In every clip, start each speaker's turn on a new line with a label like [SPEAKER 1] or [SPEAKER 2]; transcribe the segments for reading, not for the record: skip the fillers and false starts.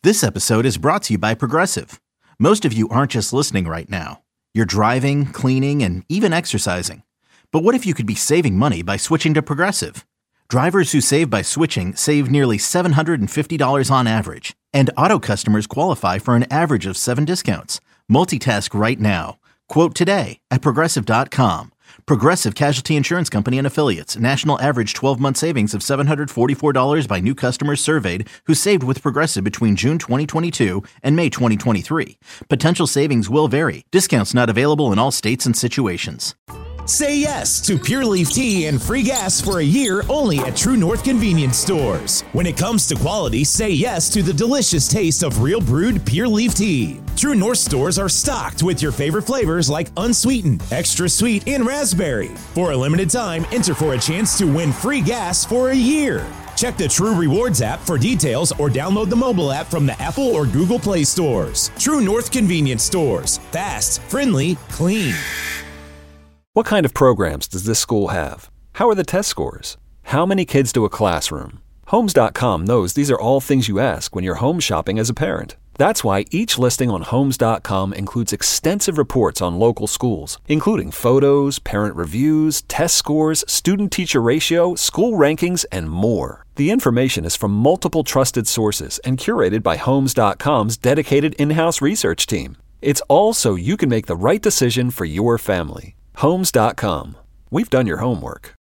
[SPEAKER 1] This episode is brought to you by Progressive. Most of you aren't just listening right now. You're driving, cleaning, and even exercising. But what if you could be saving money by switching to Progressive? Drivers who save by switching save nearly $750 on average. And auto customers qualify for an average of 7 discounts. Multitask right now. Quote today at Progressive.com. Progressive Casualty Insurance Company and Affiliates. National average 12-month savings of $744 by new customers surveyed who saved with Progressive between June 2022 and May 2023. Potential savings will vary. Discounts not available in all states and situations.
[SPEAKER 2] Say yes to Pure Leaf Tea and free gas for a year only at True North Convenience Stores. When it comes to quality, say yes to the delicious taste of real brewed Pure Leaf Tea. True North stores are stocked with your favorite flavors like unsweetened, extra sweet, and raspberry. For a limited time, enter for a chance to win free gas for a year. Check the True Rewards app for details or download the mobile app from the Apple or Google Play stores. True North Convenience Stores. Fast, friendly, clean.
[SPEAKER 3] What kind of programs does this school have? How are the test scores? How many kids do a classroom? Homes.com knows these are all things you ask when you're home shopping as a parent. That's why each listing on Homes.com includes extensive reports on local schools, including photos, parent reviews, test scores, student-teacher ratio, school rankings, and more. The information is from multiple trusted sources and curated by Homes.com's dedicated in-house research team. It's all so you can make the right decision for your family. Homes.com. We've done your homework.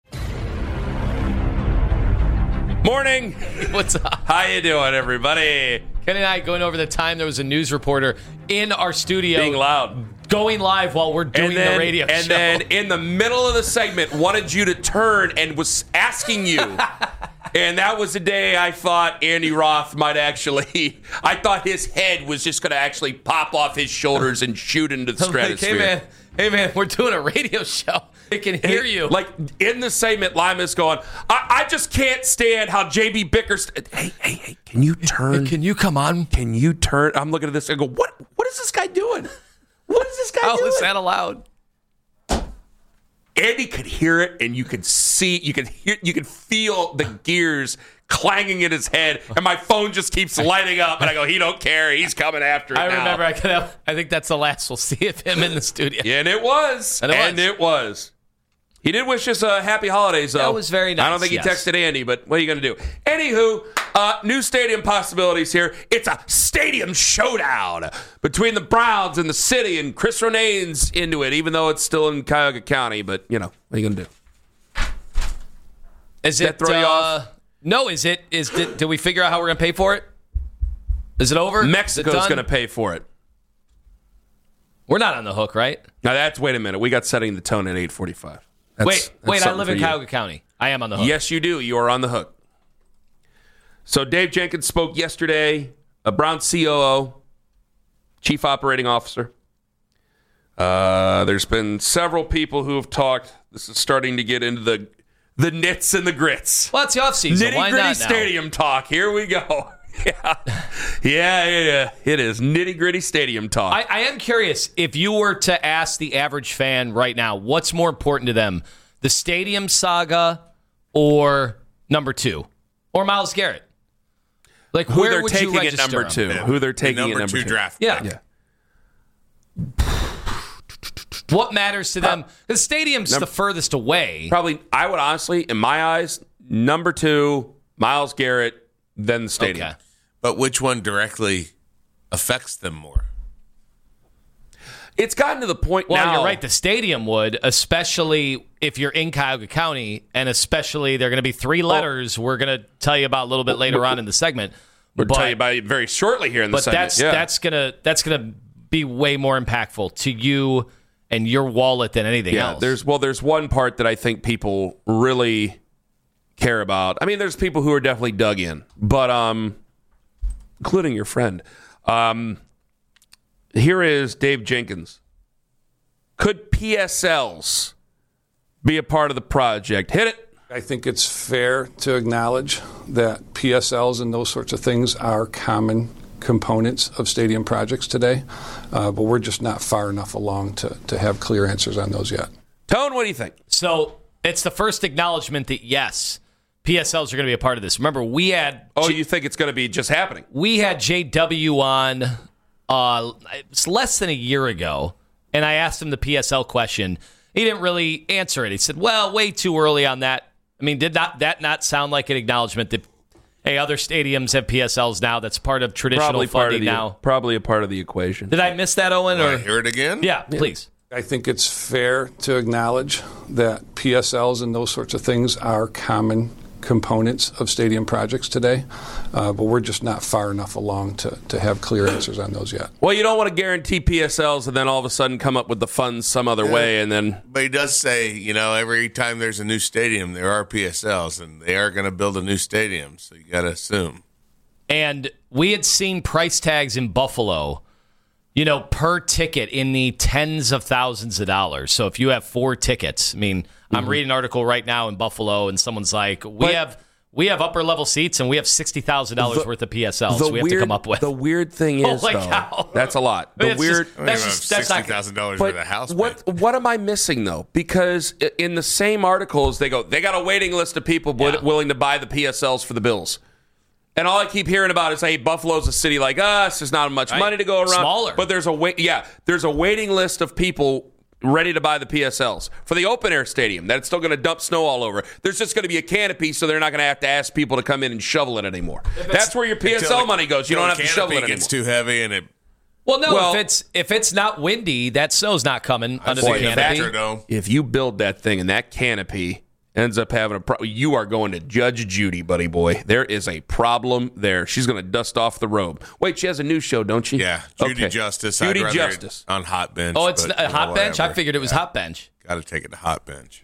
[SPEAKER 4] Morning.
[SPEAKER 5] What's up?
[SPEAKER 4] How you doing, everybody?
[SPEAKER 5] Ken and I going over the time there was a news reporter in our studio.
[SPEAKER 4] Being loud.
[SPEAKER 5] Going live while we're doing the radio show.
[SPEAKER 4] And then in the middle of the segment, wanted you to turn and was asking you. And that was the day I thought Andy Roth might actually, I thought his head was just going to actually pop off his shoulders and shoot into the stratosphere.
[SPEAKER 5] Hey, man, we're doing a radio show. They can hear you.
[SPEAKER 4] Like, in the segment, Lima's going, I just can't stand how J.B. Bickerstaff, hey, can you turn?
[SPEAKER 5] Can you come on?
[SPEAKER 4] Can you turn? I'm looking at this and go, what is this guy doing? What is this guy doing?
[SPEAKER 5] How is that allowed?
[SPEAKER 4] Andy could hear it, and you could see, you could feel the gears clanging in his head, and my phone just keeps lighting up, and I go, he don't care, he's coming after it now.
[SPEAKER 5] I remember, I think that's the last we'll see of him in the studio.
[SPEAKER 4] Yeah, and it was. He did wish us happy holidays, though.
[SPEAKER 5] That was very nice.
[SPEAKER 4] I don't think he texted Andy, but what are you going to do? Anywho, new stadium possibilities here. It's a stadium showdown between the Browns and the city, and Chris Ronane's into it, even though it's still in Cuyahoga County. But, what are you going to do?
[SPEAKER 5] Is
[SPEAKER 4] that throw you off?
[SPEAKER 5] No, did we figure out how we're going to pay for it? Is it over?
[SPEAKER 4] Mexico's going to pay for it.
[SPEAKER 5] We're not on the hook, right?
[SPEAKER 4] Now, wait a minute. We got setting the tone at 8:45.
[SPEAKER 5] Wait, I live in Cuyahoga County. I am on the hook.
[SPEAKER 4] Yes, you do. You are on the hook. So Dave Jenkins spoke yesterday, a Brown COO, Chief Operating Officer. There's been several people who have talked. This is starting to get into the nits and the grits.
[SPEAKER 5] Well, it's the offseason. Why not now?
[SPEAKER 4] Nitty-gritty stadium talk. Here we go. Yeah. It is nitty-gritty stadium talk.
[SPEAKER 5] I am curious, if you were to ask the average fan right now, what's more important to them, the stadium saga or number 2? Or Myles Garrett? Like,
[SPEAKER 4] who
[SPEAKER 5] where
[SPEAKER 4] they're
[SPEAKER 5] would
[SPEAKER 4] taking
[SPEAKER 5] you
[SPEAKER 4] at number 2?
[SPEAKER 6] Yeah.
[SPEAKER 4] Who they're taking at number 2
[SPEAKER 6] draft?
[SPEAKER 5] Yeah. What matters to them? The stadium's the furthest away.
[SPEAKER 4] Probably, I would honestly, in my eyes, number 2, Myles Garrett, then the stadium.
[SPEAKER 5] Okay.
[SPEAKER 6] But which one directly affects them more?
[SPEAKER 4] It's gotten to the point now.
[SPEAKER 5] Well, you're right. The stadium would, especially if you're in Cuyahoga County, and especially there are going to be 3 letters we're going to tell you about a little bit later on in the segment.
[SPEAKER 4] We'll tell you about it very shortly here in the segment.
[SPEAKER 5] But that's gonna be way more impactful to you and your wallet than anything else.
[SPEAKER 4] There's one part that I think people really care about. I mean, there's people who are definitely dug in, but including your friend. Here is Dave Jenkins. Could PSLs be a part of the project? Hit it.
[SPEAKER 7] I think it's fair to acknowledge that PSLs and those sorts of things are common components of stadium projects today, but we're just not far enough along to have clear answers on those yet.
[SPEAKER 4] Tone, what do you think?
[SPEAKER 5] So it's the first acknowledgement that, yes, PSLs are going to be a part of this. Remember, we had...
[SPEAKER 4] you think it's going to be just happening?
[SPEAKER 5] We had JW on it's less than a year ago, and I asked him the PSL question. He didn't really answer it. He said, well, way too early on that. I mean, did that not sound like an acknowledgement that, hey, other stadiums have PSLs now? That's part of traditional funding now.
[SPEAKER 4] Probably a part of the equation.
[SPEAKER 5] Did I miss that, Owen?
[SPEAKER 6] Or hear it again?
[SPEAKER 5] Yeah, please.
[SPEAKER 7] I think it's fair to acknowledge that PSLs and those sorts of things are common components of stadium projects today, but we're just not far enough along to have clear answers on those yet.
[SPEAKER 4] Well, you don't want to guarantee PSLs and then all of a sudden come up with the funds some other way, and then...
[SPEAKER 6] But he does say, every time there's a new stadium, there are PSLs, and they are going to build a new stadium, so you got to assume.
[SPEAKER 5] And we had seen price tags in Buffalo, per ticket in the tens of thousands of dollars. So if you have 4 tickets, I'm reading an article right now in Buffalo, and someone's like, we have upper level seats, and we have $60,000 worth of PSLs we have to come up with.
[SPEAKER 4] The weird thing is, that's a lot.
[SPEAKER 5] That's
[SPEAKER 6] $60,000 for the house.
[SPEAKER 4] What am I missing though? Because in the same articles, they got a waiting list of people willing to buy the PSLs for the Bills. And all I keep hearing about is, hey, Buffalo's a city like us. There's not much money to go around.
[SPEAKER 5] Smaller.
[SPEAKER 4] But there's a waiting list of people ready to buy the PSLs. For the open-air stadium, that's still going to dump snow all over. There's just going to be a canopy, so they're not going to have to ask people to come in and shovel it anymore. That's where your PSL money goes. You don't have to shovel it anymore.
[SPEAKER 6] It gets too heavy and it...
[SPEAKER 5] Well, if it's not windy, that snow's not coming under the canopy.
[SPEAKER 4] If you build that thing and that canopy ends up having a problem, you are going to Judge Judy, buddy boy. There is a problem there. She's going to dust off the robe. Wait, she has a new show, don't she?
[SPEAKER 6] Yeah, Judy Justice.
[SPEAKER 4] Judy Justice.
[SPEAKER 6] On Hot Bench.
[SPEAKER 5] Oh, it's a Hot Bench? I figured it was Hot Bench.
[SPEAKER 6] Got to take it to Hot Bench.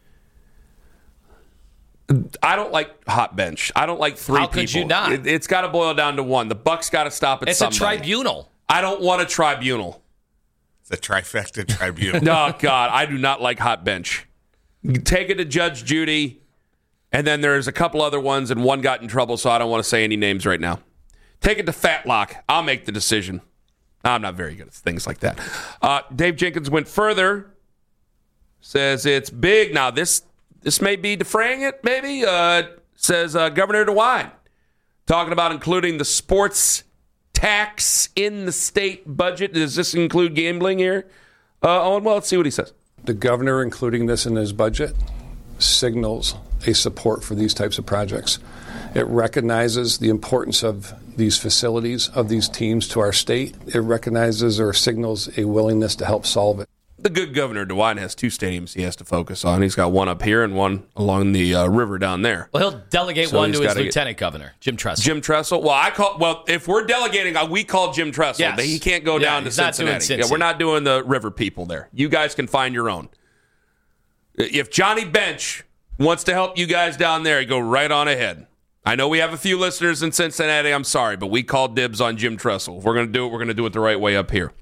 [SPEAKER 4] I don't like Hot Bench. I don't like 3 people.
[SPEAKER 5] How could you not?
[SPEAKER 4] It's got to boil down to one. The buck's got to stop at somebody.
[SPEAKER 5] It's a tribunal.
[SPEAKER 4] I don't want a tribunal.
[SPEAKER 6] It's a trifecta tribunal.
[SPEAKER 4] No, God, I do not like Hot Bench. You take it to Judge Judy. And then there's a couple other ones, and one got in trouble, so I don't want to say any names right now. Take it to Fatlock. I'll make the decision. I'm not very good at things like that. Dave Jenkins went further. Says it's big. Now, this may be defraying it, maybe. Says Governor DeWine talking about including the sports tax in the state budget. Does this include gambling here? Owen, well, let's see what he says.
[SPEAKER 7] The governor including this in his budget signals a support for these types of projects. It recognizes the importance of these facilities, of these teams to our state. It recognizes or signals a willingness to help solve it.
[SPEAKER 4] The good Governor DeWine has 2 stadiums he has to focus on. He's got one up here and one along the river down there.
[SPEAKER 5] Well, he'll delegate one to his lieutenant governor, Jim Tressel.
[SPEAKER 4] Jim Tressel? Well, if we're delegating, we call Jim Tressel.
[SPEAKER 5] Yes.
[SPEAKER 4] He can't go down to Cincinnati. Yeah, we're not doing the river people there. You guys can find your own. If Johnny Bench wants to help you guys down there, go right on ahead. I know we have a few listeners in Cincinnati. I'm sorry, but we called dibs on Jim Tressel. If we're going to do it, we're going to do it the right way up here.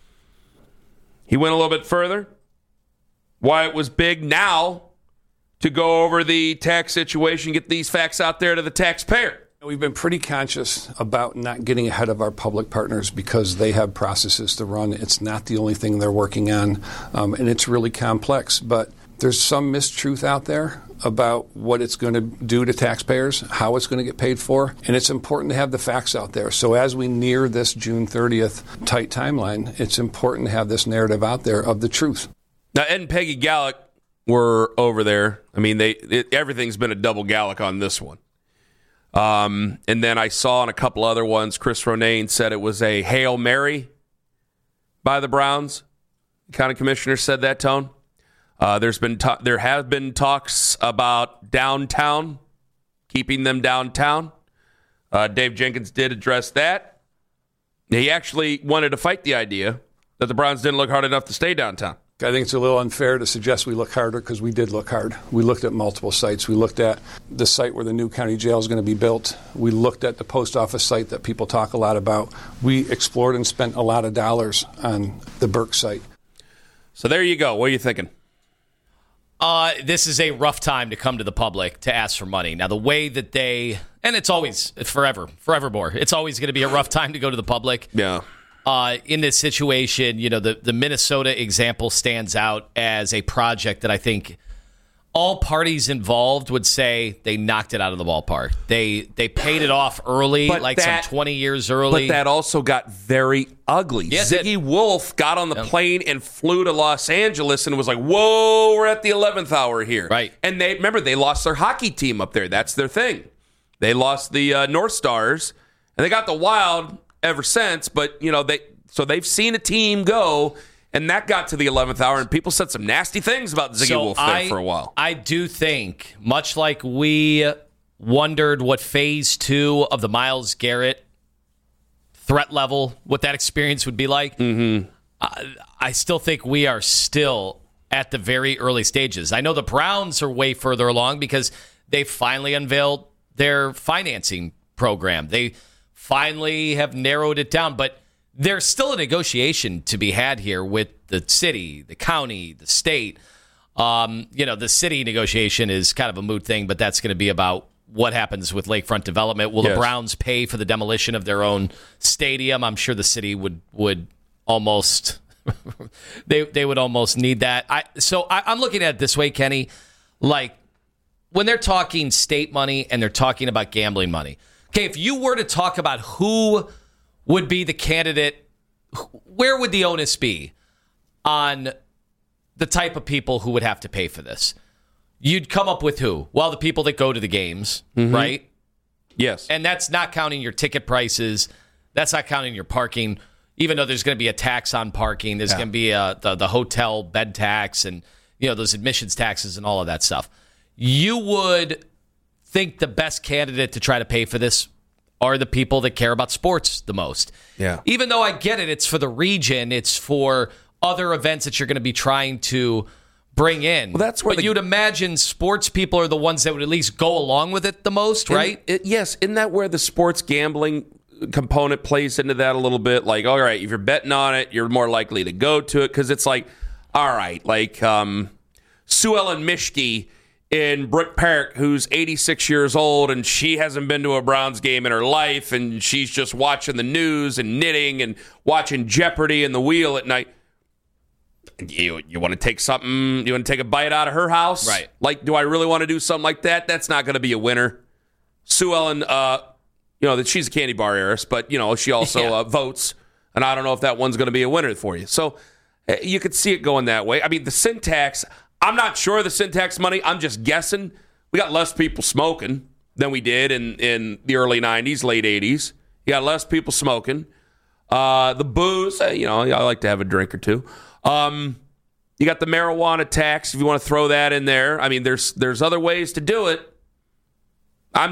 [SPEAKER 4] He went a little bit further. Why it was big now to go over the tax situation, get these facts out there to the taxpayer.
[SPEAKER 7] We've been pretty conscious about not getting ahead of our public partners because they have processes to run. It's not the only thing they're working on, and it's really complex. But there's some mistruth out there about what it's going to do to taxpayers, how it's going to get paid for, and it's important to have the facts out there. So as we near this June 30th tight timeline, it's important to have this narrative out there of the truth.
[SPEAKER 4] Now, Ed and Peggy Gallick were over there. I mean, everything's been a double Gallick on this one. And then I saw on a couple other ones, Chris Ronayne said it was a Hail Mary by the Browns. The county commissioner said that, Tone. There have been talks about downtown, keeping them downtown. Dave Jenkins did address that. He actually wanted to fight the idea that the Browns didn't look hard enough to stay downtown.
[SPEAKER 7] I think it's a little unfair to suggest we look harder because we did look hard. We looked at multiple sites. We looked at the site where the new county jail is going to be built. We looked at the post office site that people talk a lot about. We explored and spent a lot of dollars on the Burke site. So there you go. What are you thinking?
[SPEAKER 5] This is a rough time to come to the public to ask for money. Now, the way that and it's always forevermore, it's always going to be a rough time to go to the public.
[SPEAKER 4] Yeah.
[SPEAKER 5] In this situation, the Minnesota example stands out as a project that I think all parties involved would say they knocked it out of the ballpark. They paid it off early, some 20 years early.
[SPEAKER 4] But that also got very ugly.
[SPEAKER 5] Yes,
[SPEAKER 4] Ziggy Wolf got on the plane and flew to Los Angeles and was like, whoa, we're at the 11th hour here.
[SPEAKER 5] Right.
[SPEAKER 4] And they lost their hockey team up there. That's their thing. They lost the North Stars, and they got the Wild ever since, but they've seen a team go. And that got to the 11th hour, and people said some nasty things about Ziggy Wolf there for a while.
[SPEAKER 5] I do think, much like we wondered what phase 2 of the Myles Garrett threat level, what that experience would be like, I still think we are still at the very early stages. I know the Browns are way further along because they finally unveiled their financing program. They finally have narrowed it down, but there's still a negotiation to be had here with the city, the county, the state. The city negotiation is kind of a moot thing, but that's going to be about what happens with lakefront development. Will the Browns pay for the demolition of their own stadium? I'm sure the city would almost they would almost need that. I'm looking at it this way, Kenny. Like when they're talking state money and they're talking about gambling money. Okay, if you were to talk about who would be the candidate, where would the onus be on the type of people who would have to pay for this? You'd come up with who? Well, the people that go to the games, right?
[SPEAKER 4] Yes.
[SPEAKER 5] And that's not counting your ticket prices. That's not counting your parking, even though there's going to be a tax on parking. There's going to be the hotel bed tax and those admissions taxes and all of that stuff. You would think the best candidate to try to pay for this are the people that care about sports the most.
[SPEAKER 4] Yeah.
[SPEAKER 5] Even though I get it, it's for the region, it's for other events that you're going to be trying to bring in.
[SPEAKER 4] Well, that's where
[SPEAKER 5] you'd imagine sports people are the ones that would at least go along with it the most, right?
[SPEAKER 4] Yes. Isn't that where the sports gambling component plays into that a little bit? Like, all right, if you're betting on it, you're more likely to go to it because it's like, all right, like Sue Ellen Mischke in Brook Park, who's 86 years old, and she hasn't been to a Browns game in her life, and she's just watching the news and knitting and watching Jeopardy and The Wheel at night. You want to take something? You want to take a bite out of her house?
[SPEAKER 5] Right.
[SPEAKER 4] Like, do I really want to do something like that? That's not going to be a winner. Sue Ellen, that she's a candy bar heiress, but she also votes, and I don't know if that one's going to be a winner for you. So you could see it going that way. I mean, the syntax. I'm not sure of the syntax money. I'm just guessing. We got less people smoking than we did in the early 90s, late 80s. You got less people smoking. The booze, I like to have a drink or two. You got the marijuana tax, if you want to throw that in there. I mean, there's other ways to do it. I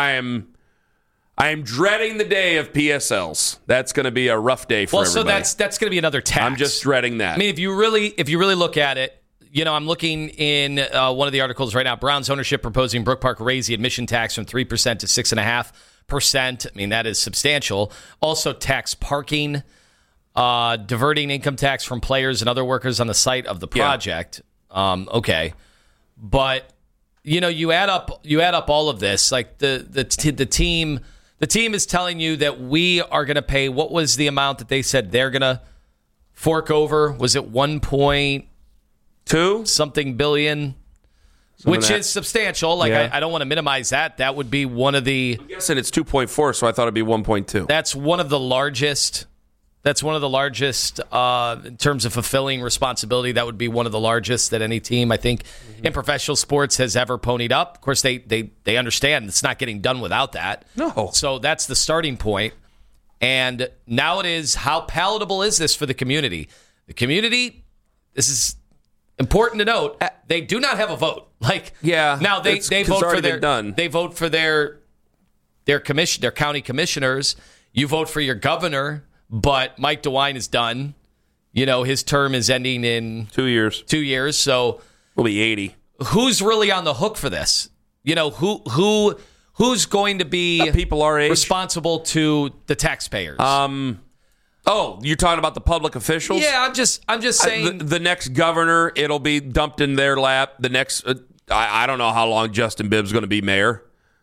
[SPEAKER 4] am dreading the day of PSLs. That's going to be a rough day for everybody.
[SPEAKER 5] Well, so that's going to be another tax.
[SPEAKER 4] I'm just dreading that.
[SPEAKER 5] I mean, if you really look at it, I'm looking in one of the articles right now. Browns ownership proposing Brook Park raise the admission tax from 3% to 6.5%. I mean, that is substantial. Also, tax parking, diverting income tax from players and other workers on the site of the project. Yeah. Okay, but you add up all of this. Like the team is telling you that we are going to pay. What was the amount that they said they're going to fork over? Was it 1.2 something billion, which is substantial. Like I don't want to minimize that. That would be one of the.
[SPEAKER 4] I'm guessing it's 2.4, so I thought it'd be 1.2.
[SPEAKER 5] That's one of the largest. That's one of the largest in terms of fulfilling responsibility. That would be one of the largest that any team, I think, in professional sports has ever ponied up. Of course, they understand it's not getting done without that.
[SPEAKER 4] No.
[SPEAKER 5] So that's the starting point. And now it is, how palatable is this for the community? The community, this is important to note, they do not have a vote. Now they vote for they vote for their county commissioners. You vote for your governor, but Mike DeWine is done. His term is ending in
[SPEAKER 4] 2 years.
[SPEAKER 5] 2 years, so
[SPEAKER 4] we'll be 80.
[SPEAKER 5] Who's really on the hook for this? Who's going to be
[SPEAKER 4] people our age
[SPEAKER 5] responsible to the taxpayers?
[SPEAKER 4] Oh, you're talking about the public officials?
[SPEAKER 5] Yeah, I'm just saying.
[SPEAKER 4] The next governor, it'll be dumped in their lap. The next, I don't know how long Justin Bibb's going to be mayor.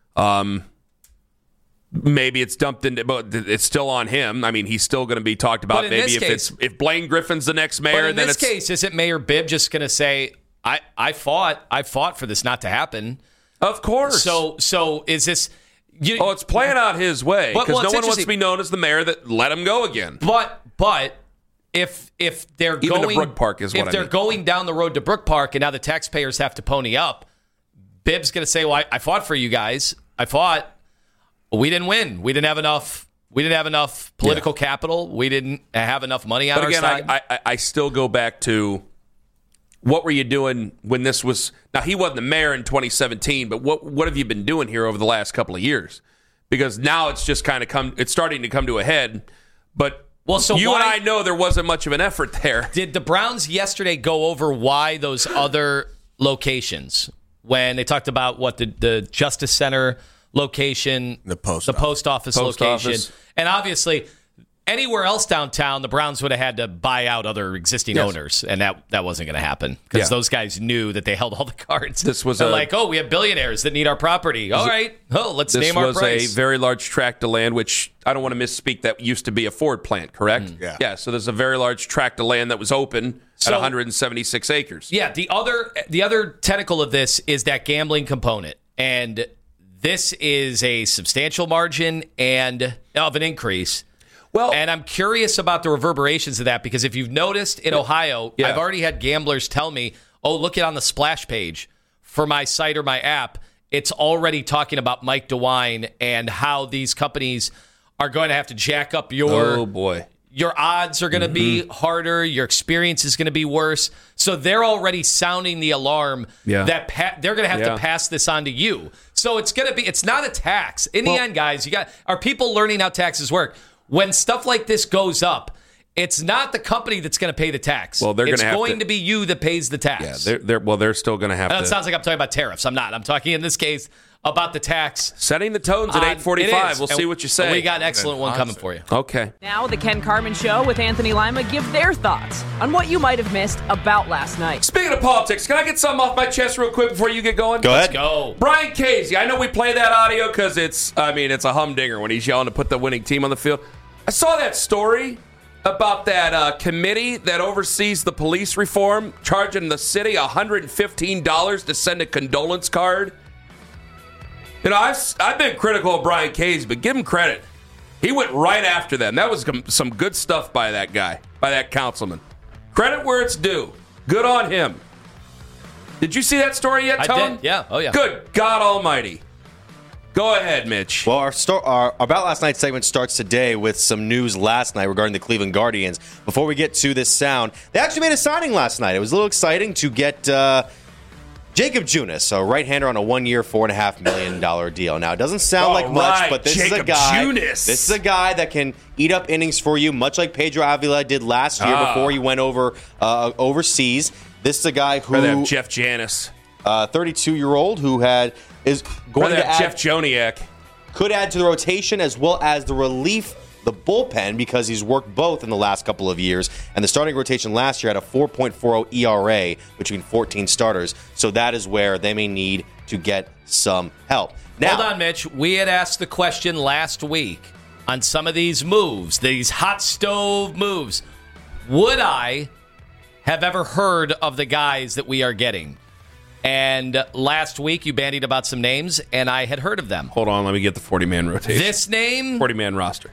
[SPEAKER 4] Maybe it's dumped in, but it's still on him. I mean, he's still going to be talked about. Maybe if Blaine Griffin's the next mayor,
[SPEAKER 5] but in this case, isn't Mayor Bibb just going to say, I fought for this not to happen.
[SPEAKER 4] Of course.
[SPEAKER 5] So is this?
[SPEAKER 4] It's playing out his way because no one wants to
[SPEAKER 5] interesting.
[SPEAKER 4] be known as the mayor that let him go again.
[SPEAKER 5] But if they're
[SPEAKER 4] Even
[SPEAKER 5] going
[SPEAKER 4] to Brook Park is what
[SPEAKER 5] if they're
[SPEAKER 4] I mean.
[SPEAKER 5] going down the road to Brook Park and now the taxpayers have to pony up, Bibb's going to say, "Well, I fought for you guys. I fought. We didn't win. We didn't have enough. We didn't have enough political capital. We didn't have enough money on
[SPEAKER 4] But
[SPEAKER 5] our
[SPEAKER 4] again,
[SPEAKER 5] side."
[SPEAKER 4] I still go back to what were you doing when this was? Now, he wasn't the mayor in 2017, but what have you been doing here over the last couple of years? Because now it's just kind of it's starting to come to a head. But you and I know there wasn't much of an effort there.
[SPEAKER 5] Did the Browns yesterday go over why those other locations, when they talked about what the Justice Center location, the post office location, and obviously anywhere else downtown, the Browns would have had to buy out other existing owners, and that wasn't going to happen because those guys knew that they held all the cards.
[SPEAKER 4] This was
[SPEAKER 5] we have billionaires that need our property. All right, let's name our price.
[SPEAKER 4] This was a very large tract of land, which I don't want to misspeak. That used to be a Ford plant, correct? Yeah. So there's a very large tract of land that was open at 176 acres.
[SPEAKER 5] Yeah. The other tentacle of this is that gambling component, and this is a substantial margin and of an increase.
[SPEAKER 4] Well,
[SPEAKER 5] and I'm curious about the reverberations of that because if you've noticed in Ohio, I've already had gamblers tell me, "Oh, look at on the splash page for my site or my app, it's already talking about Mike DeWine and how these companies are going to have to jack up your odds are going to be harder, your experience is going to be worse." So they're already sounding the alarm that they're going to have to pass this on to you. So it's not a tax. In the end, guys, are people learning how taxes work? When stuff like this goes up, it's not the company that's going to pay the tax.
[SPEAKER 4] Well,
[SPEAKER 5] it's going to be you that pays the tax.
[SPEAKER 4] Yeah, they're still going to have to.
[SPEAKER 5] It sounds like I'm talking about tariffs. I'm not. I'm talking in this case about the tax.
[SPEAKER 4] Setting the tones at 8:45. We'll see what you say.
[SPEAKER 5] We got an excellent one coming for you.
[SPEAKER 4] Okay.
[SPEAKER 8] Now the Ken Carman Show with Anthony Lima give their thoughts on what you might have missed about last night.
[SPEAKER 4] Speaking of politics, can I get something off my chest real quick before you get going?
[SPEAKER 5] Go ahead. Let's go.
[SPEAKER 4] Brian Casey. I know we play that audio because it's a humdinger when he's yelling to put the winning team on the field. I saw that story about that committee that oversees the police reform, charging the city $115 to send a condolence card. You know, I've been critical of Brian Casey, but give him credit. He went right after them. That was some good stuff by that guy, by that councilman. Credit where it's due. Good on him. Did you see that story yet, Tom?
[SPEAKER 5] I did, yeah. Oh, yeah.
[SPEAKER 4] Good God almighty. Go ahead, Mitch.
[SPEAKER 9] Well, our About Last Night segment starts today with some news last night regarding the Cleveland Guardians. Before we get to this sound, they actually made a signing last night. It was a little exciting to get Jacob Junis, a right-hander on a 1-year, $4.5 million deal. Now, it doesn't sound like much, but this is a guy. This is a guy that can eat up innings for you, much like Pedro Avila did last year before he went overseas. This is a guy who
[SPEAKER 4] Rather have Jeff Janis,
[SPEAKER 9] 32-year-old who is going to add
[SPEAKER 4] Jeff Joniak.
[SPEAKER 9] Could add to the rotation as well as the relief, the bullpen, because he's worked both in the last couple of years. And the starting rotation last year had a 4.40 ERA between 14 starters. So that is where they may need to get some help. Now,
[SPEAKER 5] hold on, Mitch. We had asked the question last week on some of these moves, these hot stove moves. Would I have ever heard of the guys that we are getting? And last week, you bandied about some names, and I had heard of them.
[SPEAKER 4] Hold on, let me get the 40-man rotation.
[SPEAKER 5] This name?
[SPEAKER 4] 40-man roster.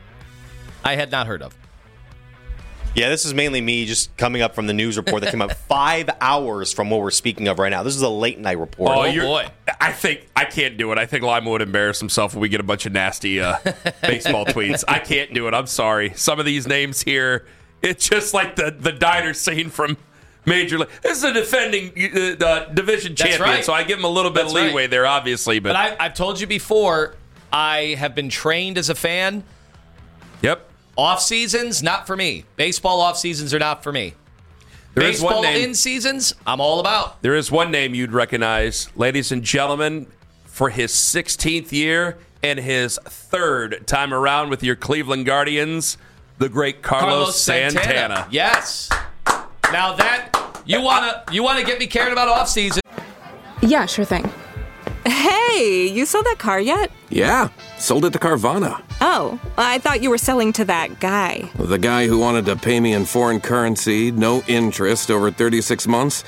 [SPEAKER 5] I had not heard of.
[SPEAKER 9] Yeah, this is mainly me just coming up from the news report that came out 5 hours from what we're speaking of right now. This is a late-night report.
[SPEAKER 5] Oh, boy.
[SPEAKER 4] I think I can't do it. I think Lima would embarrass himself if we get a bunch of nasty baseball tweets. I can't do it. I'm sorry. Some of these names here, it's just like the diner scene from Major League. This is a defending division champion,
[SPEAKER 5] right.
[SPEAKER 4] So I give him a little bit of leeway there, obviously. But
[SPEAKER 5] I've told you before, I have been trained as a fan.
[SPEAKER 4] Yep.
[SPEAKER 5] Off seasons, not for me. Baseball off seasons are not for me. Baseball in seasons, I'm all about.
[SPEAKER 4] There is one name you'd recognize, ladies and gentlemen, for his 16th year and his third time around with your Cleveland Guardians, the great Carlos Santana.
[SPEAKER 5] Yes. Now that you wanna get me caring about off season.
[SPEAKER 10] Yeah, sure thing. Hey, you sold that car yet?
[SPEAKER 11] Yeah, sold it to Carvana.
[SPEAKER 10] Oh, I thought you were selling to that guy.
[SPEAKER 11] The guy who wanted to pay me in foreign currency, no interest, over 36 months.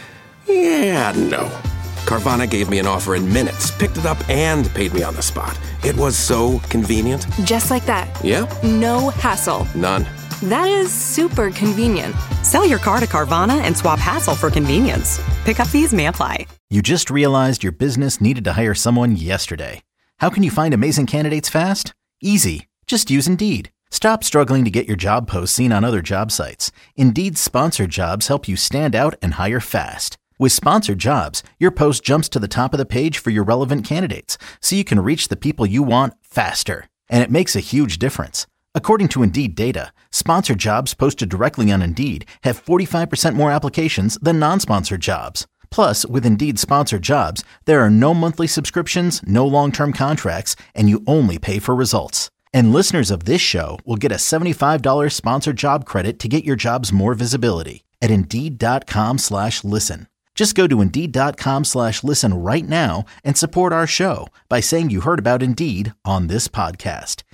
[SPEAKER 11] Yeah, no. Carvana gave me an offer in minutes, picked it up, and paid me on the spot. It was so convenient.
[SPEAKER 10] Just like that.
[SPEAKER 11] Yep.
[SPEAKER 10] No hassle.
[SPEAKER 11] None.
[SPEAKER 10] That is super convenient.
[SPEAKER 12] Sell your car to Carvana and swap hassle for convenience. Pickup fees may apply.
[SPEAKER 1] You just realized your business needed to hire someone yesterday. How can you find amazing candidates fast? Easy. Just use Indeed. Stop struggling to get your job posts seen on other job sites. Indeed's sponsored jobs help you stand out and hire fast. With sponsored jobs, your post jumps to the top of the page for your relevant candidates, so you can reach the people you want faster. And it makes a huge difference. According to Indeed data, sponsored jobs posted directly on Indeed have 45% more applications than non-sponsored jobs. Plus, with Indeed sponsored jobs, there are no monthly subscriptions, no long-term contracts, and you only pay for results. And listeners of this show will get a $75 sponsored job credit to get your jobs more visibility at Indeed.com/listen. Just go to Indeed.com/listen right now and support our show by saying you heard about Indeed on this podcast.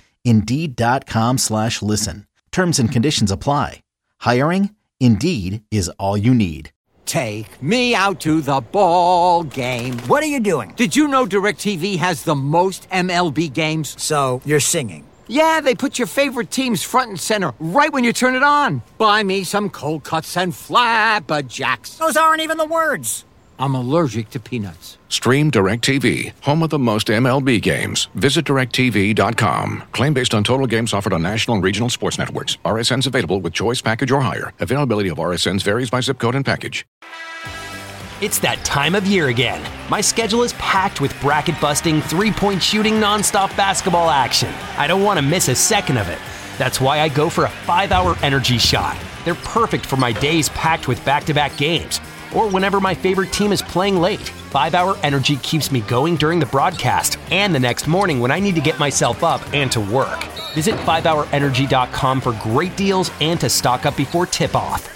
[SPEAKER 1] Indeed.com/listen. Terms and conditions apply. Hiring? Indeed is all you need.
[SPEAKER 13] Take me out to the ball game. What are you doing? Did you know DirecTV has the most MLB games? So, you're singing. Yeah, they put your favorite teams front and center right when you turn it on. Buy me some cold cuts and flapjacks. Those aren't even the words. I'm allergic to peanuts.
[SPEAKER 14] Stream DirecTV, home of the most MLB games. Visit DirecTV.com. Claim based on total games offered on national and regional sports networks. RSNs available with choice package or higher. Availability of RSNs varies by zip code and package.
[SPEAKER 15] It's that time of year again. My schedule is packed with bracket-busting, three-point shooting, nonstop basketball action. I don't want to miss a second of it. That's why I go for a 5-hour energy shot. They're perfect for my days packed with back-to-back games, or whenever my favorite team is playing late. 5-hour energy keeps me going during the broadcast and the next morning when I need to get myself up and to work. Visit 5hourenergy.com for great deals and to stock up before tip-off.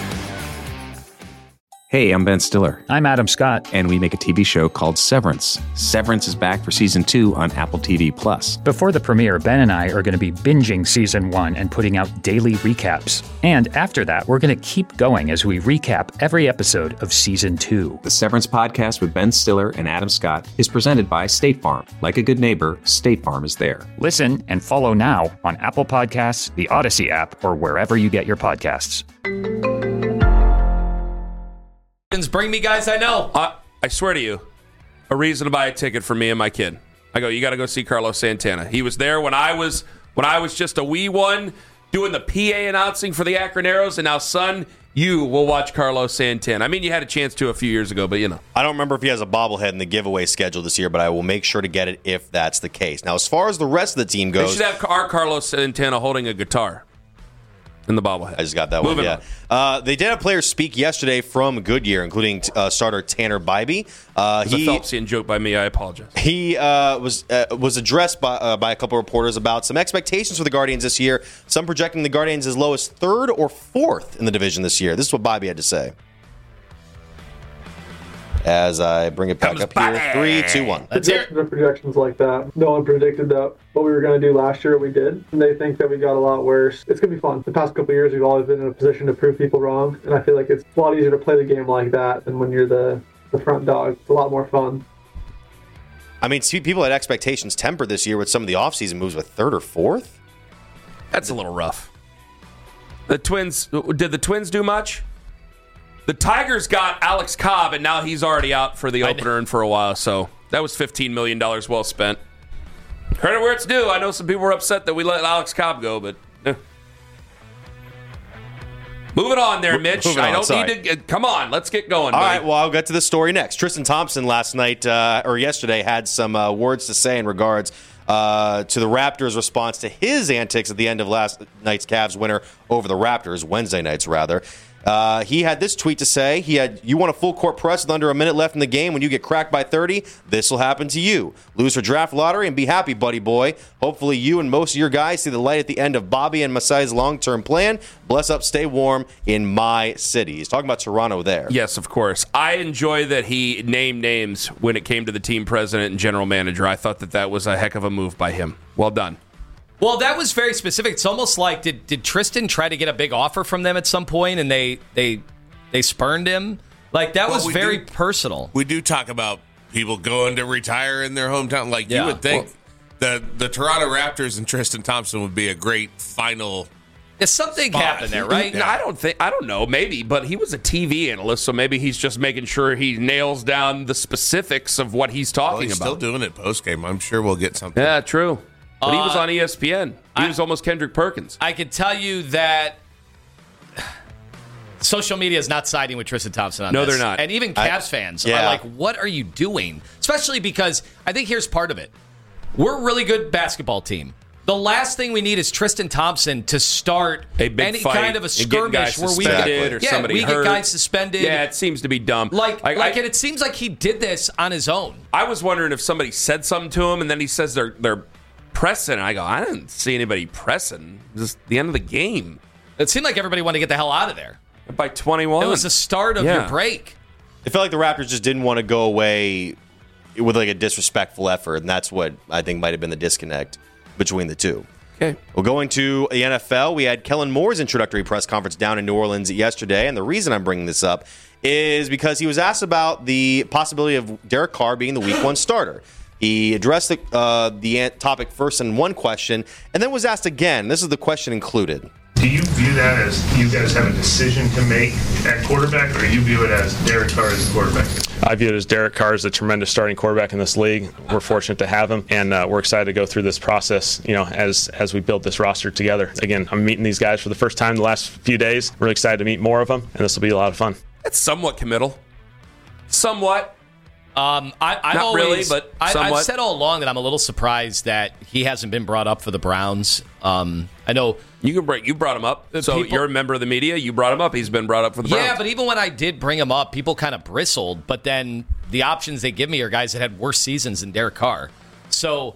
[SPEAKER 16] Hey, I'm Ben Stiller. I'm Adam Scott. And we make a TV show called Severance. Severance is back for Season 2 on Apple TV+.
[SPEAKER 17] Before the premiere, Ben and I are going to be binging Season 1 and putting out daily recaps. And after that, we're going to keep going as we recap every episode of Season 2.
[SPEAKER 16] The Severance podcast with Ben Stiller and Adam Scott is presented by State Farm. Like a good neighbor, State Farm is there.
[SPEAKER 17] Listen and follow now on Apple Podcasts, the Odyssey app, or wherever you get your podcasts.
[SPEAKER 5] Bring me guys I know.
[SPEAKER 4] I swear to you, a reason to buy a ticket for me and my kid. I go, you got to go see Carlos Santana. He was there when I was just a wee one doing the PA announcing for the Akron Arrows, and now, son, you will watch Carlos Santana. I mean, you had a chance to a few years ago, but you know.
[SPEAKER 9] I don't remember if he has a bobblehead in the giveaway schedule this year, but I will make sure to get it if that's the case. Now, as far as the rest of the team goes,
[SPEAKER 4] they should have our Carlos Santana holding a guitar in the bobblehead.
[SPEAKER 9] I just got that one, yeah. They did have players speak yesterday from Goodyear, including starter Tanner Bybee.
[SPEAKER 4] It was a Phelpsian joke by me. I apologize.
[SPEAKER 9] He was addressed by a couple of reporters about some expectations for the Guardians this year, some projecting the Guardians as low as 3rd or 4th in the division this year. This is what Bybee had to say. As I bring it back up here. 3, 2, 1.
[SPEAKER 18] Projections like that. No one predicted that what we were going to do last year, we did. And they think that we got a lot worse. It's going to be fun. The past couple of years, we've always been in a position to prove people wrong. And I feel like it's a lot easier to play the game like that than when you're the front dog. It's a lot more fun.
[SPEAKER 9] I mean, people had expectations tempered this year with some of the offseason moves with 3rd or 4th.
[SPEAKER 4] That's a little rough. Did the Twins do much? The Tigers got Alex Cobb, and now he's already out for the opener and for a while, so that was $15 million well spent. Credit where it's due. I know some people were upset that we let Alex Cobb go, but... Moving on there, Mitch. I don't need to... Come on, let's get going,
[SPEAKER 9] All
[SPEAKER 4] buddy.
[SPEAKER 9] right, well, I'll get to the story next. Tristan Thompson last night, or yesterday, had some words to say in regards to the Raptors' response to his antics at the end of last night's Cavs winner over the Raptors, Wednesday nights, rather. He had this tweet to say, you want a full court press with under a minute left in the game. When you get cracked by 30, this will happen to you. Lose for draft lottery and be happy, buddy boy. Hopefully you and most of your guys see the light at the end of Bobby and Masai's long-term plan. Bless up, stay warm in my city. He's talking about Toronto there.
[SPEAKER 4] Yes, of course. I enjoy that he named names when it came to the team president and general manager. I thought that was a heck of a move by him. Well done.
[SPEAKER 5] Well, that was very specific. It's almost like, did Tristan try to get a big offer from them at some point and they spurned him? Like, that
[SPEAKER 6] Well,
[SPEAKER 5] was
[SPEAKER 6] we
[SPEAKER 5] very
[SPEAKER 6] do-
[SPEAKER 5] personal.
[SPEAKER 6] We do talk about people going to retire in their hometown. Like,
[SPEAKER 5] Yeah.
[SPEAKER 6] you would think the Toronto Raptors and Tristan Thompson would be a great final.
[SPEAKER 5] If something
[SPEAKER 6] spot.
[SPEAKER 5] happened there, right?
[SPEAKER 4] No, I don't know, maybe, but he was a TV analyst, so maybe he's just making sure he nails down the specifics of what he's talking
[SPEAKER 6] He's
[SPEAKER 4] about.
[SPEAKER 6] still doing it post game. I'm sure we'll get something.
[SPEAKER 4] Yeah, true. But he was on ESPN. He was almost Kendrick Perkins.
[SPEAKER 5] I can tell you that social media is not siding with Tristan Thompson on
[SPEAKER 4] No,
[SPEAKER 5] this.
[SPEAKER 4] they're not.
[SPEAKER 5] And even Cavs fans are like, what are you doing? Especially because I think here's part of it. We're a really good basketball team. The last thing we need is Tristan Thompson to start
[SPEAKER 4] A big
[SPEAKER 5] any
[SPEAKER 4] fight
[SPEAKER 5] kind of a
[SPEAKER 4] and getting guys
[SPEAKER 5] skirmish where we
[SPEAKER 4] suspended or somebody
[SPEAKER 5] we
[SPEAKER 4] hurt.
[SPEAKER 5] get guys suspended.
[SPEAKER 4] Yeah, it seems to be dumb.
[SPEAKER 5] And it seems like he did this on his own.
[SPEAKER 4] I was wondering if somebody said something to him, and then he says they're pressing. And I go, I didn't see anybody pressing. It was the end of the game.
[SPEAKER 5] It seemed like everybody wanted to get the hell out of there.
[SPEAKER 4] By 21.
[SPEAKER 5] It was the start of your break.
[SPEAKER 9] I felt like the Raptors just didn't want to go away with like a disrespectful effort, and that's what I think might have been the disconnect between the two.
[SPEAKER 4] Okay.
[SPEAKER 9] Well, going to the NFL, we had Kellen Moore's introductory press conference down in New Orleans yesterday, and the reason I'm bringing this up is because he was asked about the possibility of Derek Carr being the Week 1 starter. He addressed the topic first in one question, and then was asked again. This is the question included.
[SPEAKER 19] Do you view that as you guys have a decision to make at quarterback, or you view it as Derek Carr as quarterback?
[SPEAKER 20] I view it as Derek Carr is a tremendous starting quarterback in this league. We're fortunate to have him, and we're excited to go through this process, as we build this roster together. Again, I'm meeting these guys for the first time the last few days. Really excited to meet more of them, and this will be a lot of fun.
[SPEAKER 4] That's somewhat committal. Somewhat.
[SPEAKER 5] I've
[SPEAKER 4] Not really, but somewhat.
[SPEAKER 5] I've said all along that I'm a little surprised that he hasn't been brought up for the Browns. I know
[SPEAKER 4] you brought him up, so you're a member of the media. You brought him up. He's been brought up for the Browns.
[SPEAKER 5] Yeah, but even when I did bring him up, people kind of bristled. But then the options they give me are guys that had worse seasons than Derek Carr. So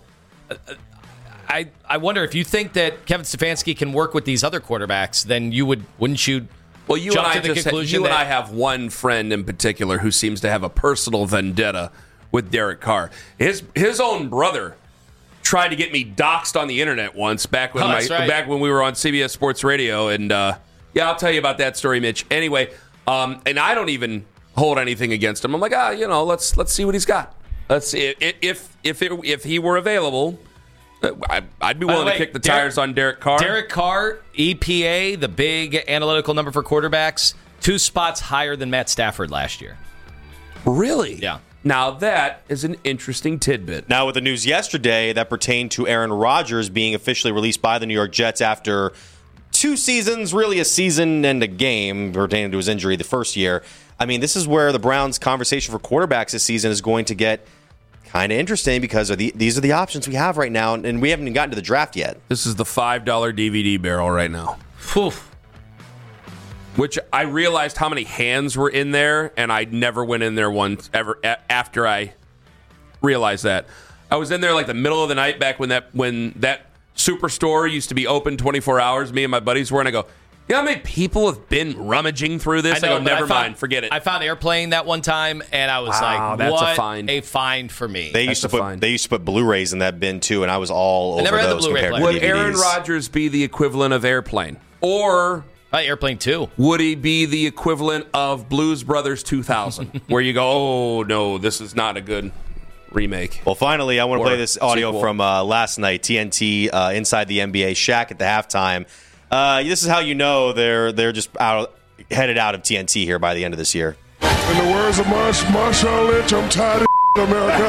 [SPEAKER 5] I wonder if you think that Kevin Stefanski can work with these other quarterbacks, then wouldn't you?
[SPEAKER 4] Well, you
[SPEAKER 5] jump
[SPEAKER 4] and I
[SPEAKER 5] to the
[SPEAKER 4] just
[SPEAKER 5] conclusion
[SPEAKER 4] and I have one friend in particular who seems to have a personal vendetta with Derek Carr. His own brother tried to get me doxxed on the internet once back when back when we were on CBS Sports Radio, and I'll tell you about that story, Mitch. Anyway, and I don't even hold anything against him. I'm like, let's see what he's got. Let's see if he were available. I'd be willing to kick the tires on Derek Carr.
[SPEAKER 5] Derek Carr, EPA, the big analytical number for quarterbacks, 2 spots higher than Matt Stafford last year.
[SPEAKER 4] Really?
[SPEAKER 5] Yeah.
[SPEAKER 4] Now that is an interesting tidbit.
[SPEAKER 9] Now with the news yesterday that pertained to Aaron Rodgers being officially released by the New York Jets after 2 seasons, really a season and a game pertaining to his injury the first year. I mean, this is where the Browns' conversation for quarterbacks this season is going to get kind of interesting because these are the options we have right now, and we haven't even gotten to the draft yet.
[SPEAKER 4] This is the $5 DVD barrel right now.
[SPEAKER 5] Whew.
[SPEAKER 4] Which I realized how many hands were in there, and I never went in there once ever after I realized that. I was in there like the middle of the night back when that superstore used to be open 24 hours. Me and my buddies were, and I go, you know how many people have been rummaging through this? I go, never mind, forget it.
[SPEAKER 5] I found Airplane that one time, and I was like,
[SPEAKER 4] that's
[SPEAKER 5] what
[SPEAKER 4] a find.
[SPEAKER 5] A find for me.
[SPEAKER 9] They used to put Blu-rays in that bin too, and I was all over those compared to
[SPEAKER 4] Would
[SPEAKER 9] DVDs.
[SPEAKER 4] Aaron Rodgers be the equivalent of Airplane? Or
[SPEAKER 5] Airplane 2.
[SPEAKER 4] Would he be the equivalent of Blues Brothers 2000? Where you go, oh, no, this is not a good remake.
[SPEAKER 9] Well, finally, I want to play this audio
[SPEAKER 4] sequel.
[SPEAKER 9] from last night, TNT Inside the NBA, Shaq at the halftime. This is how you know they're just headed out of TNT here by the end of this year.
[SPEAKER 21] In the words of Marshawn Lynch, I'm tired of America.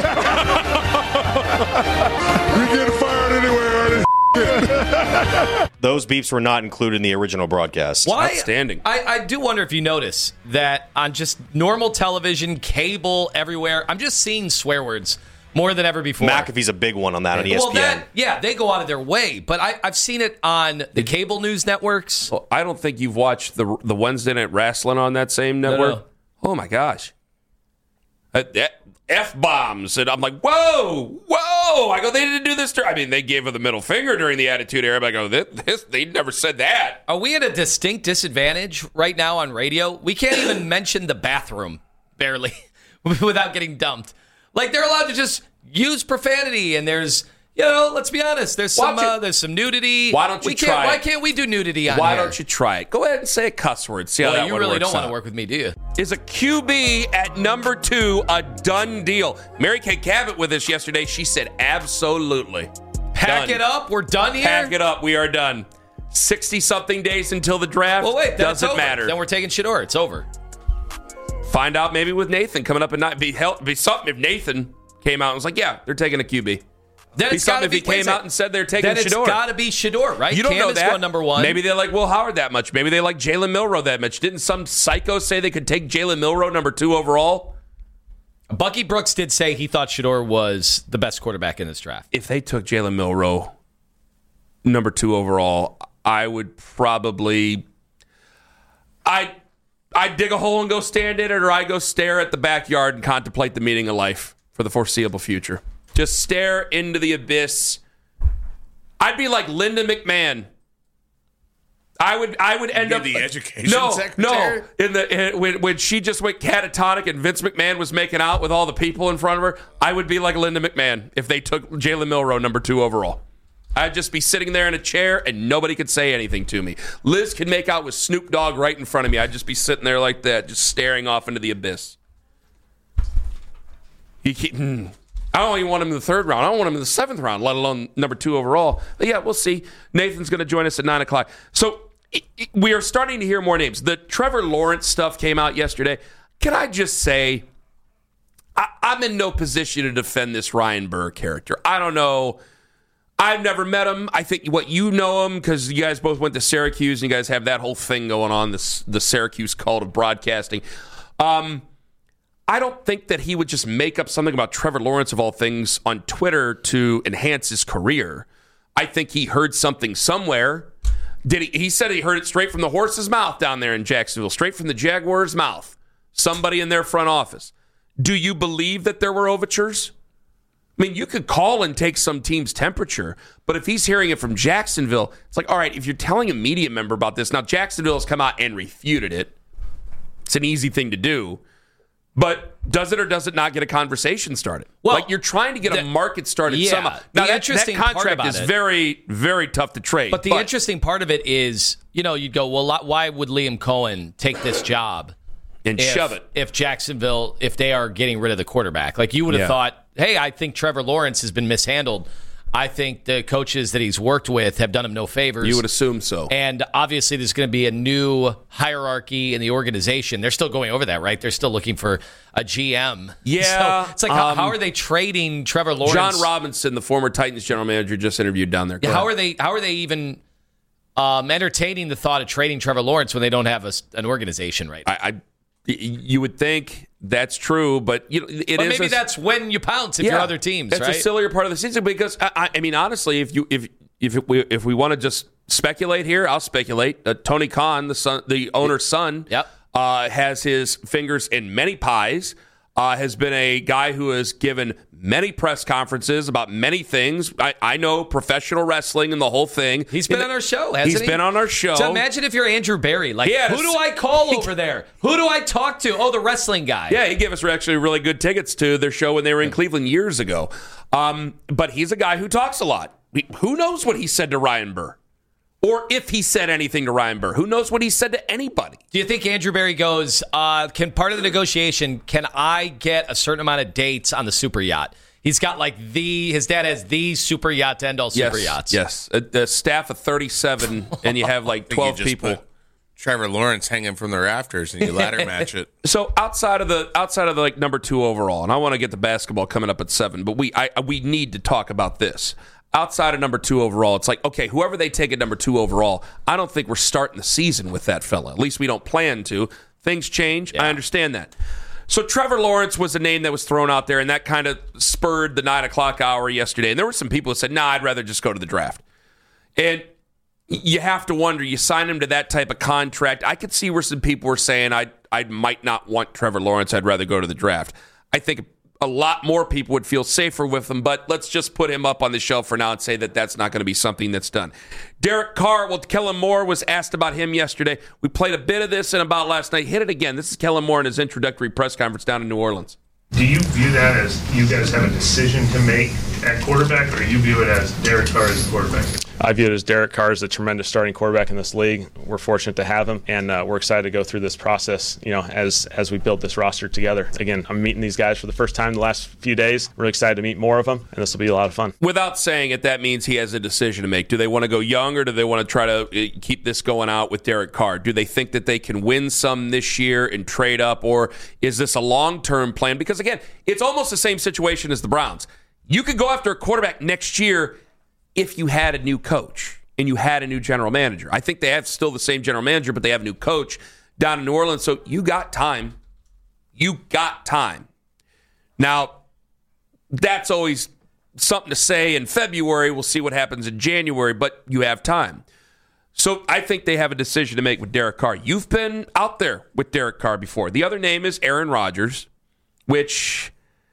[SPEAKER 21] We get fired anywhere.
[SPEAKER 9] Those beeps were not included in the original broadcast.
[SPEAKER 4] Outstanding.
[SPEAKER 5] I do wonder if you notice that on just normal television, cable, everywhere, I'm just seeing swear words more than ever before.
[SPEAKER 9] McAfee's a big one on that on ESPN.
[SPEAKER 5] Well, they go out of their way, but I've seen it on the cable news networks.
[SPEAKER 4] Well, I don't think you've watched the Wednesday Night Wrestling on that same network.
[SPEAKER 5] No.
[SPEAKER 4] Oh, my gosh. F-bombs. And I'm like, whoa. I go, they didn't do this. They gave her the middle finger during the Attitude Era. But I go, they never said that.
[SPEAKER 5] Are we at a distinct disadvantage right now on radio? We can't even mention the bathroom, barely, without getting dumped. Like, they're allowed to just use profanity, and there's let's be honest. There's some nudity.
[SPEAKER 4] Why don't you try it?
[SPEAKER 5] Why can't we do nudity on here?
[SPEAKER 4] Why don't you try it? Go ahead and say a cuss word. See how that
[SPEAKER 5] you
[SPEAKER 4] one
[SPEAKER 5] really
[SPEAKER 4] works
[SPEAKER 5] don't want to
[SPEAKER 4] out.
[SPEAKER 5] work with me, do you?
[SPEAKER 4] Is a QB at number 2 a done deal? Mary Kay Cabot with us yesterday. She said absolutely.
[SPEAKER 5] Pack it up. We're done here.
[SPEAKER 4] Pack it up. We are done. 60-something days until the draft.
[SPEAKER 5] Well, wait.
[SPEAKER 4] Doesn't matter.
[SPEAKER 5] Then we're taking Shedeur. It's over.
[SPEAKER 4] Find out maybe with Nathan coming up at night. Be something if Nathan came out and was like, yeah, they're taking a QB.
[SPEAKER 5] Then
[SPEAKER 4] be
[SPEAKER 5] it's
[SPEAKER 4] something
[SPEAKER 5] gotta
[SPEAKER 4] if he came out and said they're taking Shedeur.
[SPEAKER 5] Then it's got to be Shedeur, right?
[SPEAKER 4] You don't know that.
[SPEAKER 5] Going number 1.
[SPEAKER 4] Maybe they like Will Howard that much. Maybe they like Jalen Milroe that much. Didn't some psycho say they could take Jalen Milroe number 2 overall?
[SPEAKER 5] Bucky Brooks did say he thought Shedeur was the best quarterback in this draft.
[SPEAKER 4] If they took Jalen Milroe number 2 overall, I would probably... I'd dig a hole and go stand in it, or I'd go stare at the backyard and contemplate the meaning of life for the foreseeable future. Just stare into the abyss. I'd be like Linda McMahon. I would end up
[SPEAKER 6] the education secretary.
[SPEAKER 4] When she just went catatonic and Vince McMahon was making out with all the people in front of her, I would be like Linda McMahon if they took Jalen Milroe number 2 overall. I'd just be sitting there in a chair and nobody could say anything to me. Liz could make out with Snoop Dogg right in front of me. I'd just be sitting there like that, just staring off into the abyss. I don't even want him in the 3rd round. I don't want him in the 7th round, let alone number 2 overall. But yeah, we'll see. Nathan's going to join us at 9 o'clock. So we are starting to hear more names. The Trevor Lawrence stuff came out yesterday. Can I just say, I'm in no position to defend this Ryan Burr character. I don't know. I've never met him. I think you know him because you guys both went to Syracuse and you guys have that whole thing going on, the Syracuse cult of broadcasting. I don't think that he would just make up something about Trevor Lawrence, of all things, on Twitter to enhance his career. I think he heard something somewhere. He said he heard it straight from the horse's mouth down there in Jacksonville, straight from the Jaguars' mouth. Somebody in their front office. Do you believe that there were overtures? I mean, you could call and take some team's temperature, but if he's hearing it from Jacksonville, it's like, all right, if you're telling a media member about this, now Jacksonville has come out and refuted it. It's an easy thing to do. But does it or does it not get a conversation started? Well, like you're trying to get a market started somehow. Now, that contract is very, very tough to trade.
[SPEAKER 5] But the interesting part of it is, you'd go, well, why would Liam Cohen take this job
[SPEAKER 4] and shove it
[SPEAKER 5] if Jacksonville, if they are getting rid of the quarterback? Like you would have thought, hey, I think Trevor Lawrence has been mishandled. I think the coaches that he's worked with have done him no favors.
[SPEAKER 4] You would assume so.
[SPEAKER 5] And obviously there's going to be a new hierarchy in the organization. They're still going over that, right? They're still looking for a GM.
[SPEAKER 4] Yeah.
[SPEAKER 5] So it's like, how are they trading Trevor Lawrence?
[SPEAKER 4] John Robinson, the former Titans general manager, just interviewed down there.
[SPEAKER 5] How are they even entertaining the thought of trading Trevor Lawrence when they don't have an organization right now?
[SPEAKER 4] You would think that's true, but
[SPEAKER 5] maybe that's when you pounce if you're other teams.
[SPEAKER 4] That's
[SPEAKER 5] right?
[SPEAKER 4] a sillier part of the season because I mean, honestly, if we want to just speculate here, I'll speculate. Tony Khan, the owner's son, has his fingers in many pies. Has been a guy who has given many press conferences about many things. I know professional wrestling and the whole thing.
[SPEAKER 5] He's been on our show, hasn't he?
[SPEAKER 4] He's been on our show.
[SPEAKER 5] So imagine if you're Andrew Barry. Like, who do I call over there? Who do I talk to? Oh, the wrestling guy.
[SPEAKER 4] Yeah, he gave us actually really good tickets to their show when they were in Cleveland years ago. But he's a guy who talks a lot. Who knows what he said to Ryan Burr? Or if he said anything to Ryan Burr. Who knows what he said to anybody?
[SPEAKER 5] Do you think Andrew Barry goes, can part of the negotiation, can I get a certain amount of dates on the super yacht? He's got his dad has the super yacht to end all super yachts.
[SPEAKER 4] Yes, the staff of 37, and you have like 12 people.
[SPEAKER 6] Trevor Lawrence hanging from the rafters, and you ladder match it.
[SPEAKER 4] So outside of the like number 2 overall, and I want to get the basketball coming up at 7, but we need to talk about this. Outside of number 2 overall, it's like, okay, whoever they take at number 2 overall, I don't think we're starting the season with that fella. At least we don't plan to. Things change. Yeah. I understand that. So Trevor Lawrence was a name that was thrown out there, and that kind of spurred the 9 o'clock hour yesterday. And there were some people who said, I'd rather just go to the draft. And you have to wonder, you sign him to that type of contract. I could see where some people were saying, I might not want Trevor Lawrence. I'd rather go to the draft. I think a lot more people would feel safer with him, but let's just put him up on the shelf for now and say that that's not going to be something that's done. Derek Carr, Kellen Moore was asked about him yesterday. We played a bit of this and about last night. Hit it again. This is Kellen Moore in his introductory press conference down in New Orleans.
[SPEAKER 19] Do you view that as you guys have a decision to make at quarterback, or you view it as Derek Carr as a quarterback?
[SPEAKER 20] I view it as Derek Carr is a tremendous starting quarterback in this league. We're fortunate to have him, and we're excited to go through this process, as we build this roster together. Again, I'm meeting these guys for the first time the last few days. Really excited to meet more of them, and this will be a lot of fun.
[SPEAKER 4] Without saying it, that means he has a decision to make. Do they want to go young, or do they want to try to keep this going out with Derek Carr? Do they think that they can win some this year and trade up, or is this a long-term plan? Because, again, it's almost the same situation as the Browns. You could go after a quarterback next year if you had a new coach and you had a new general manager. I think they have still the same general manager, but they have a new coach down in New Orleans. So you got time. You got time. Now, that's always something to say in February. We'll see what happens in January, but you have time. So I think they have a decision to make with Derek Carr. You've been out there with Derek Carr before. The other name is Aaron Rodgers, which...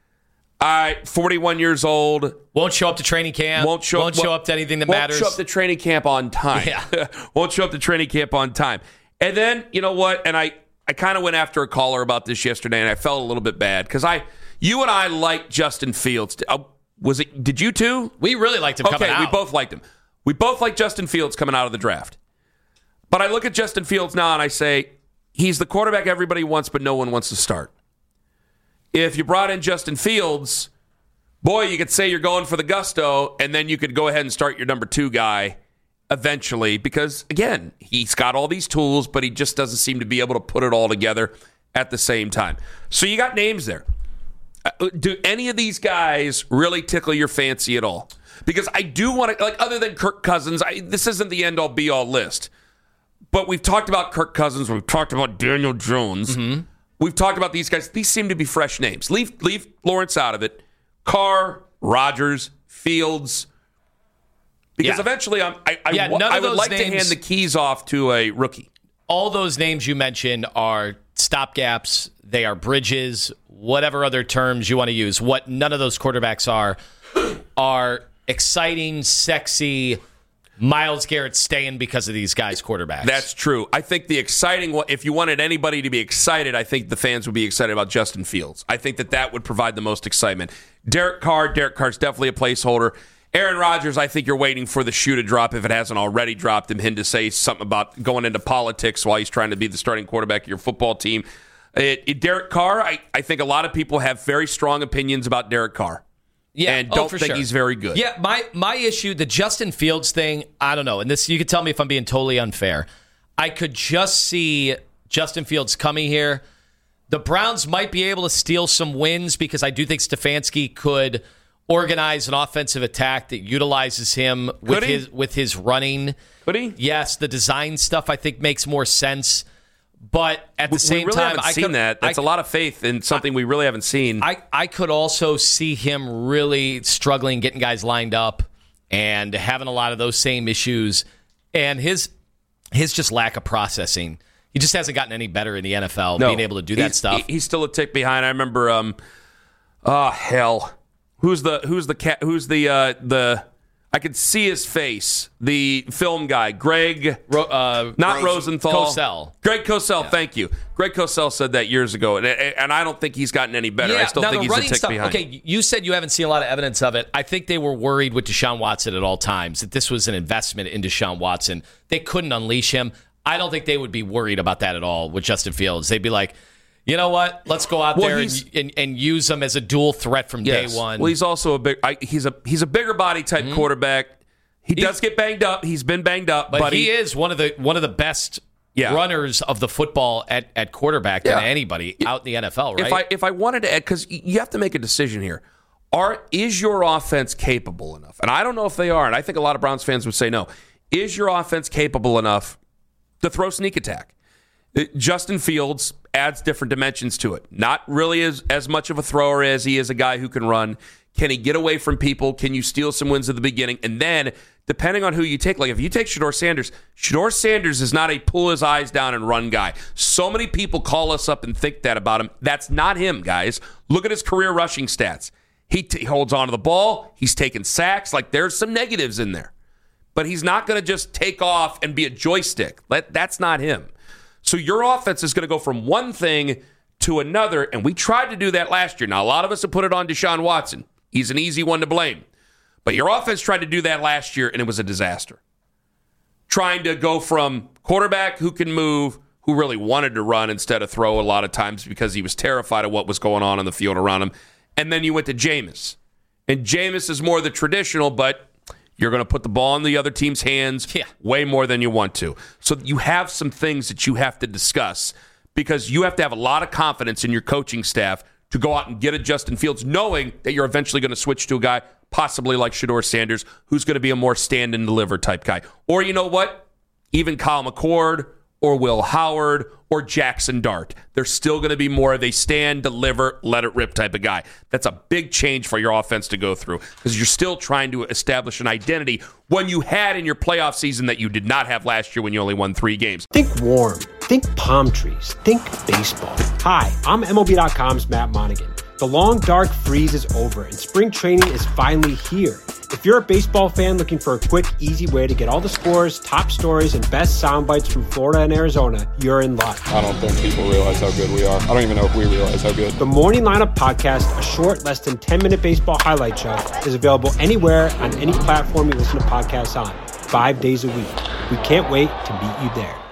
[SPEAKER 4] 41 years old.
[SPEAKER 5] Won't show up to training camp. Won't show up to anything that matters.
[SPEAKER 4] Won't show up to training camp on time.
[SPEAKER 5] Yeah.
[SPEAKER 4] Won't show up to training camp on time. And then, you know what? And I kind of went after a caller about this yesterday, and I felt a little bit bad because you and I liked Justin Fields. Did you too?
[SPEAKER 5] We really liked him coming out.
[SPEAKER 4] Okay, we both liked him. We both liked Justin Fields coming out of the draft. But I look at Justin Fields now and I say, he's the quarterback everybody wants, but no one wants to start. If you brought in Justin Fields, boy, you could say you're going for the gusto, and then you could go ahead and start your number 2 guy eventually because, again, he's got all these tools, but he just doesn't seem to be able to put it all together at the same time. So you got names there. Do any of these guys really tickle your fancy at all? Because I do want to, other than Kirk Cousins, this isn't the end-all, be-all list. But we've talked about Kirk Cousins. We've talked about Daniel Jones. Mm-hmm. We've talked about these guys. These seem to be fresh names. Leave Lawrence out of it. Carr, Rodgers, Fields. Because eventually I would like to hand the keys off to a rookie.
[SPEAKER 5] All those names you mentioned are stopgaps. They are bridges, whatever other terms you want to use. What none of those quarterbacks are exciting, sexy, Myles Garrett staying because of these guys' quarterbacks.
[SPEAKER 4] That's true. I think the exciting one, if you wanted anybody to be excited, I think the fans would be excited about Justin Fields. I think that would provide the most excitement. Derek Carr's definitely a placeholder. Aaron Rodgers, I think you're waiting for the shoe to drop if it hasn't already dropped him to say something about going into politics while he's trying to be the starting quarterback of your football team. Derek Carr, I think a lot of people have very strong opinions about Derek Carr.
[SPEAKER 5] Yeah,
[SPEAKER 4] and don't think he's very good.
[SPEAKER 5] Yeah, my issue, the Justin Fields thing, I don't know. And this, you could tell me if I'm being totally unfair. I could just see Justin Fields coming here. The Browns might be able to steal some wins because I do think Stefanski could organize an offensive attack that utilizes him with his running.
[SPEAKER 4] Could he?
[SPEAKER 5] Yes, the design stuff I think makes more sense. But at the same time,
[SPEAKER 4] I seen that. That's a lot of faith in something we really haven't seen.
[SPEAKER 5] I could also see him really struggling getting guys lined up and having a lot of those same issues. And his just lack of processing. He just hasn't gotten any better in the NFL, being able to do that stuff.
[SPEAKER 4] He's still a tick behind. I remember, who's the I could see his face. The film guy, Greg, Rosenthal.
[SPEAKER 5] Cosell.
[SPEAKER 4] Greg Cosell, thank you. Greg Cosell said that years ago, and I don't think he's gotten any better. I still think he's a tick behind.
[SPEAKER 5] Okay, you said you haven't seen a lot of evidence of it. I think they were worried with Deshaun Watson at all times, that this was an investment in Deshaun Watson. They couldn't unleash him. I don't think they would be worried about that at all with Justin Fields. They'd be like, you know what? Let's go out there and use him as a dual threat from day one.
[SPEAKER 4] Well, he's also he's a bigger body type quarterback. He does get banged up. He's been banged up,
[SPEAKER 5] but he is one of the best runners of the football at quarterback than anybody out in the NFL. Right?
[SPEAKER 4] If I wanted to add, because you have to make a decision here. Is your offense capable enough? And I don't know if they are, and I think a lot of Browns fans would say no. Is your offense capable enough to throw sneak attack? Justin Fields adds different dimensions to it. Not really as much of a thrower as he is a guy who can run. Can he get away from people? Can you steal some wins at the beginning? And then, depending on who you take, like if you take Shedeur Sanders is not a pull his eyes down and run guy. So many people call us up and think that about him. That's not him, guys. Look at his career rushing stats. He holds on to the ball. He's taking sacks. Like, there's some negatives in there. But he's not going to just take off and be a joystick. That's not him. So your offense is going to go from one thing to another, and we tried to do that last year. Now, a lot of us have put it on Deshaun Watson. He's an easy one to blame. But your offense tried to do that last year, and it was a disaster. Trying to go from quarterback who can move, who really wanted to run instead of throw a lot of times because he was terrified of what was going on the field around him. And then you went to Jameis. And Jameis is more the traditional, but you're going to put the ball in the other team's hands way more than you want to. So you have some things that you have to discuss because you have to have a lot of confidence in your coaching staff to go out and get a Justin Fields, knowing that you're eventually going to switch to a guy possibly like Shedeur Sanders, who's going to be a more stand and deliver type guy. Or you know what? Even Kyle McCord or Will Howard or Jackson Dart. They're still going to be more of a stand, deliver, let it rip type of guy. That's a big change for your offense to go through because you're still trying to establish an identity when you had in your playoff season that you did not have last year when you only won 3 games.
[SPEAKER 2] Think warm. Think palm trees. Think baseball. Hi, I'm MLB.com's Matt Monaghan. The long, dark freeze is over, and spring training is finally here. If you're a baseball fan looking for a quick, easy way to get all the scores, top stories, and best sound bites from Florida and Arizona, you're in luck.
[SPEAKER 22] I don't think people realize how good we are. I don't even know if we realize how good.
[SPEAKER 2] The Morning Lineup Podcast, a short, less than 10-minute baseball highlight show, is available anywhere on any platform you listen to podcasts on, 5 days a week. We can't wait to meet you there.